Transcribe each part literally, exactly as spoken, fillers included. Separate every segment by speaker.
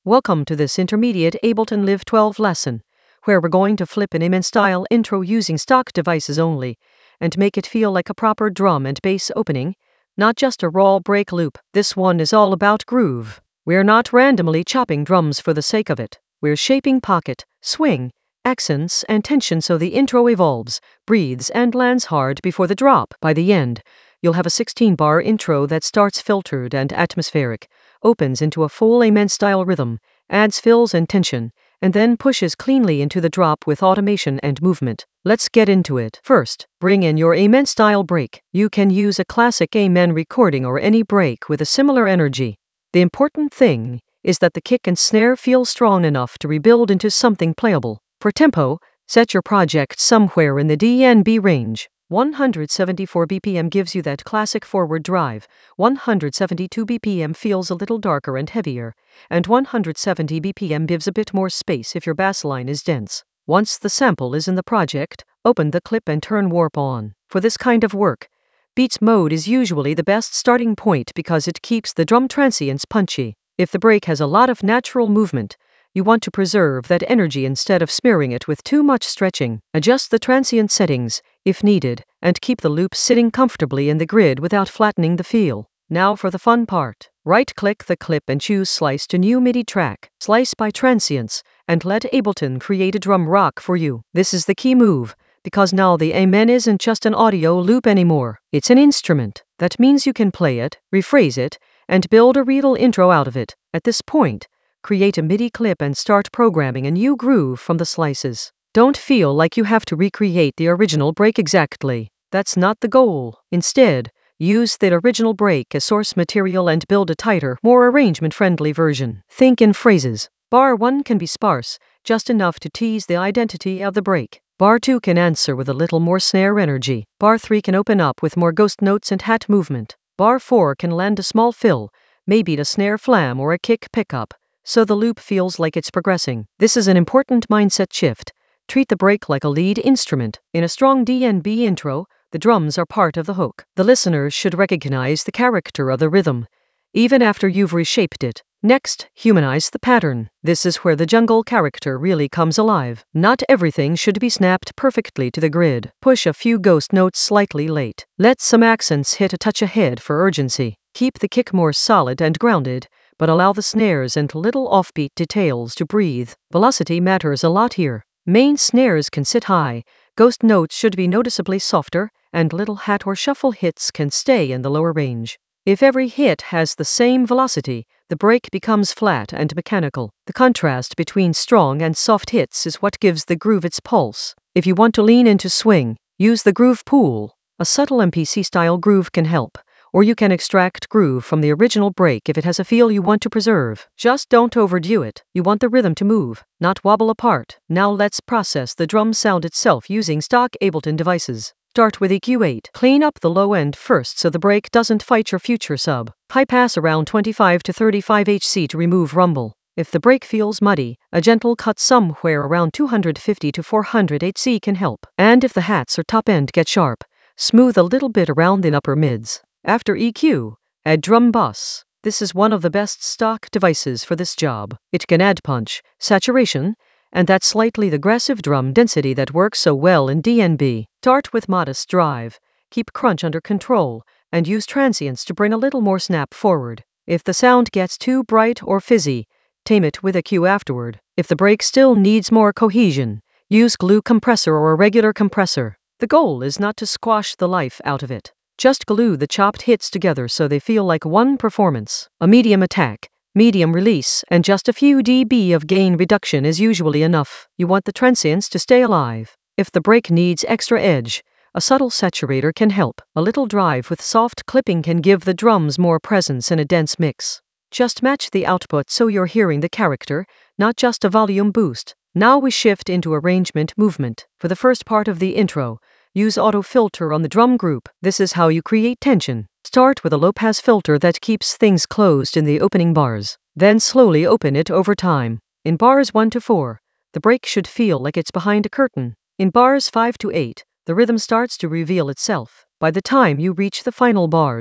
Speaker 1: Welcome to this intermediate Ableton Live twelve lesson, where we're going to flip an Amen style intro using stock devices only, and make it feel like a proper drum and bass opening, not just a raw break loop. This one is all about groove. We're not randomly chopping drums for the sake of it. We're shaping pocket, swing, accents, and tension so the intro evolves, breathes, and lands hard before the drop. By the end, you'll have a sixteen bar intro that starts filtered and atmospheric, opens into a full Amen-style rhythm, adds fills and tension, and then pushes cleanly into the drop with automation and movement. Let's get into it. First, bring in your Amen-style break. You can use a classic Amen recording or any break with a similar energy. The important thing is that the kick and snare feel strong enough to rebuild into something playable. For tempo, set your project somewhere in the D N B range. one hundred seventy-four B P M gives you that classic forward drive, one hundred seventy-two B P M feels a little darker and heavier, and one hundred seventy B P M gives a bit more space if your bass line is dense. Once the sample is in the project, open the clip and turn warp on. For this kind of work, Beats mode is usually the best starting point because it keeps the drum transients punchy. If the break has a lot of natural movement, you want to preserve that energy instead of smearing it with too much stretching. Adjust the transient settings, if needed, and keep the loop sitting comfortably in the grid without flattening the feel. Now for the fun part. Right-click the clip and choose Slice to New MIDI Track. Slice by transients, and let Ableton create a drum rock for you. This is the key move, because now the Amen isn't just an audio loop anymore. It's an instrument. That means you can play it, rephrase it, and build a real intro out of it. At this point, create a MIDI clip and start programming a new groove from the slices. Don't feel like you have to recreate the original break exactly. That's not the goal. Instead, use the original break as source material and build a tighter, more arrangement-friendly version. Think in phrases. Bar one can be sparse, just enough to tease the identity of the break. Bar two can answer with a little more snare energy. Bar three can open up with more ghost notes and hat movement. Bar four can lend a small fill, maybe a snare flam or a kick pickup, so the loop feels like it's progressing. This is an important mindset shift. Treat the break like a lead instrument. In a strong D N B intro, the drums are part of the hook. The listeners should recognize the character of the rhythm, even after you've reshaped it. Next, humanize the pattern. This is where the jungle character really comes alive. Not everything should be snapped perfectly to the grid. Push a few ghost notes slightly late. Let some accents hit a touch ahead for urgency. Keep the kick more solid and grounded, but allow the snares and little offbeat details to breathe. Velocity matters a lot here. Main snares can sit high, ghost notes should be noticeably softer, and little hat or shuffle hits can stay in the lower range. If every hit has the same velocity, the break becomes flat and mechanical. The contrast between strong and soft hits is what gives the groove its pulse. If you want to lean into swing, use the groove pool. A subtle M P C-style groove can help, or you can extract groove from the original break if it has a feel you want to preserve. Just don't overdo it. You want the rhythm to move, not wobble apart. Now let's process the drum sound itself using stock Ableton devices. Start with E Q eight. Clean up the low end first so the break doesn't fight your future sub. High pass around twenty-five to thirty-five hertz to remove rumble. If the break feels muddy, a gentle cut somewhere around two hundred fifty to four hundred hertz can help. And if the hats or top end get sharp, smooth a little bit around in upper mids. After E Q, add drum bus. This is one of the best stock devices for this job. It can add punch, saturation, and that slightly aggressive drum density that works so well in D N B. Start with modest drive, keep crunch under control, and use transients to bring a little more snap forward. If the sound gets too bright or fizzy, tame it with a Q afterward. If the break still needs more cohesion, use glue compressor or a regular compressor. The goal is not to squash the life out of it. Just glue the chopped hits together so they feel like one performance. A medium attack, medium release, and just a few dB of gain reduction is usually enough. You want the transients to stay alive. If the break needs extra edge, a subtle saturator can help. A little drive with soft clipping can give the drums more presence in a dense mix. Just match the output so you're hearing the character, not just a volume boost. Now we shift into arrangement movement. For the first part of the intro, use auto filter on the drum group. This is how you create tension. Start with a low-pass filter that keeps things closed in the opening bars. Then slowly open it over time. In bars one to four, the break should feel like it's behind a curtain. In bars five to eight, the rhythm starts to reveal itself. By the time you reach the final bars,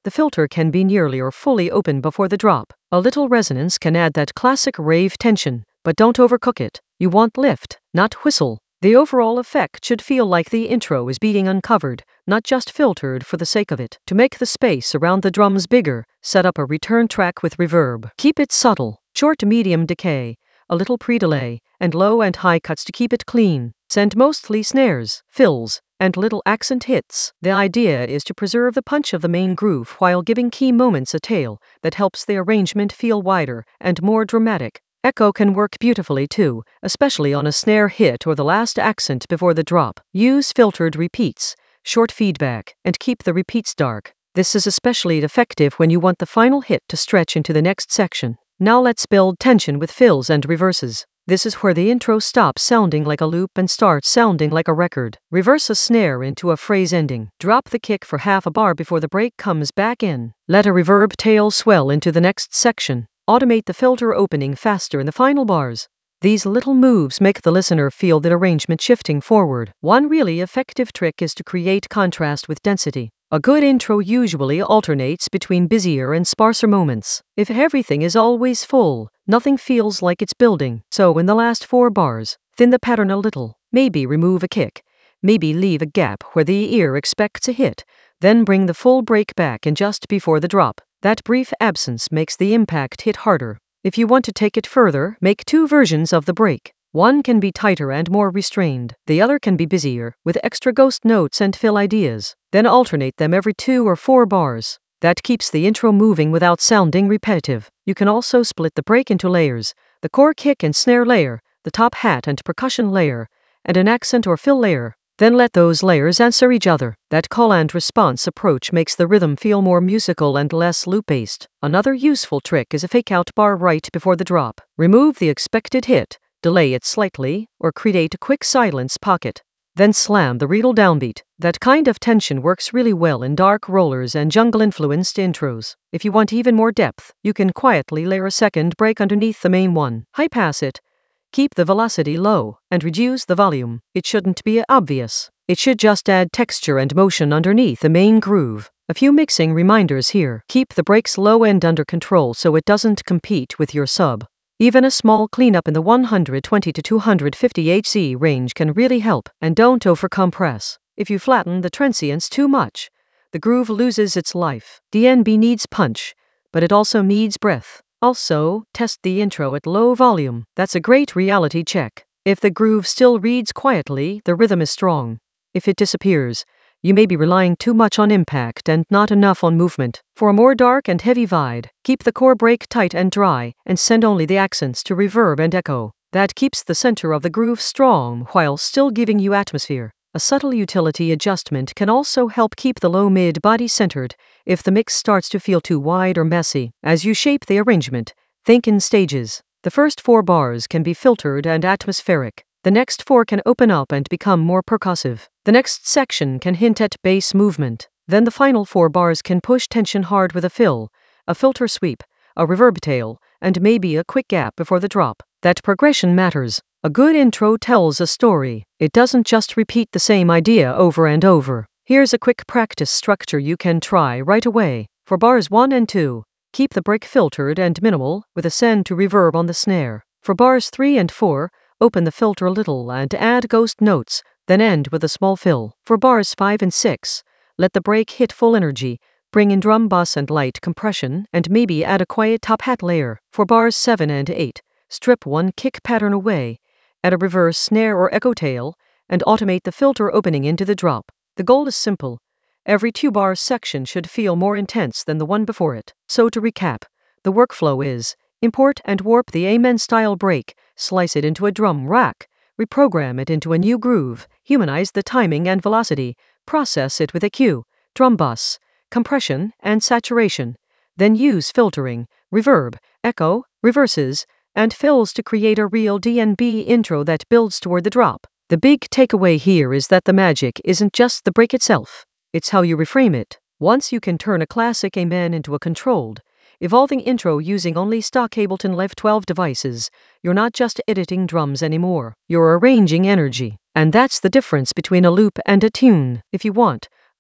Speaker 1: the filter can be nearly or fully open before the drop. A little resonance can add that classic rave tension, but don't overcook it. You want lift, not whistle. The overall effect should feel like the intro is being uncovered, not just filtered for the sake of it. To make the space around the drums bigger, set up a return track with reverb. Keep it subtle, short to medium decay, a little pre-delay, and low and high cuts to keep it clean. Send mostly snares, fills, and little accent hits. The idea is to preserve the punch of the main groove while giving key moments a tail that helps the arrangement feel wider and more dramatic. Echo can work beautifully too, especially on a snare hit or the last accent before the drop. Use filtered repeats, short feedback, and keep the repeats dark. This is especially effective when you want the final hit to stretch into the next section. Now let's build tension with fills and reverses. This is where the intro stops sounding like a loop and starts sounding like a record. Reverse a snare into a phrase ending. Drop the kick for half a bar before the break comes back in. Let a reverb tail swell into the next section. Automate the filter opening faster in the final bars. These little moves make the listener feel the arrangement shifting forward. One really effective trick is to create contrast with density. A good intro usually alternates between busier and sparser moments. If everything is always full, nothing feels like it's building. So in the last four bars, thin the pattern a little. Maybe remove a kick. Maybe leave a gap where the ear expects a hit. Then bring the full break back in just before the drop. That brief absence makes the impact hit harder. If you want to take it further, make two versions of the break. One can be tighter and more restrained. The other can be busier, with extra ghost notes and fill ideas. Then alternate them every two or four bars. That keeps the intro moving without sounding repetitive. You can also split the break into layers: the core kick and snare layer, the top hat and percussion layer, and an accent or fill layer. Then let those layers answer each other. That call and response approach makes the rhythm feel more musical and less loop-based. Another useful trick is a fake-out bar right before the drop. Remove the expected hit, delay it slightly, or create a quick silence pocket. Then slam the real downbeat. That kind of tension works really well in dark rollers and jungle-influenced intros. If you want even more depth, you can quietly layer a second break underneath the main one. High-pass it. Keep the velocity low, and reduce the volume. It shouldn't be obvious. It should just add texture and motion underneath the main groove. A few mixing reminders here. Keep the breaks low and under control so it doesn't compete with your sub. Even a small cleanup in the one twenty to two fifty hertz range can really help. And don't overcompress. If you flatten the transients too much, the groove loses its life. D N B needs punch, but it also needs breath. Also, test the intro at low volume. That's a great reality check. If the groove still reads quietly, the rhythm is strong. If it disappears, you may be relying too much on impact and not enough on movement. For a more dark and heavy vibe, keep the core break tight and dry, and send only the accents to reverb and echo. That keeps the center of the groove strong while still giving you atmosphere. A subtle utility adjustment can also help keep the low-mid body centered if the mix starts to feel too wide or messy. As you shape the arrangement, think in stages. The first four bars can be filtered and atmospheric. The next four can open up and become more percussive. The next section can hint at bass movement. Then the final four bars can push tension hard with a fill, a filter sweep, a reverb tail, and maybe a quick gap before the drop. That progression matters. A good intro tells a story. It doesn't just repeat the same idea over and over. Here's a quick practice structure you can try right away. For bars one and two, keep the break filtered and minimal, with a send to reverb on the snare. For bars three and four, open the filter a little and add ghost notes, then end with a small fill. For bars five and six, let the break hit full energy, bring in drum bass and light compression, and maybe add a quiet top hat layer. For bars seven and eight, strip one kick pattern away, add a reverse snare or echo tail, and automate the filter opening into the drop. The goal is simple. Every two-bar section should feel more intense than the one before it. So to recap, the workflow is: import and warp the Amen-style break, slice it into a drum rack, reprogram it into a new groove, humanize the timing and velocity, process it with E Q, drum bus, compression, and saturation. Then use filtering, reverb, echo, reverses, and fills to create a real D N B intro that builds toward the drop. The big takeaway here is that the magic isn't just the break itself, it's how you reframe it. Once you can turn a classic Amen into a controlled, evolving intro using only stock Ableton Live twelve devices, you're not just editing drums anymore, you're arranging energy. And that's the difference between a loop and a tune. If you want,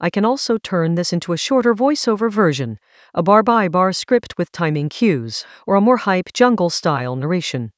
Speaker 1: I can also turn this into a shorter voiceover version, a bar-by-bar script with timing cues, or a more hype jungle-style narration.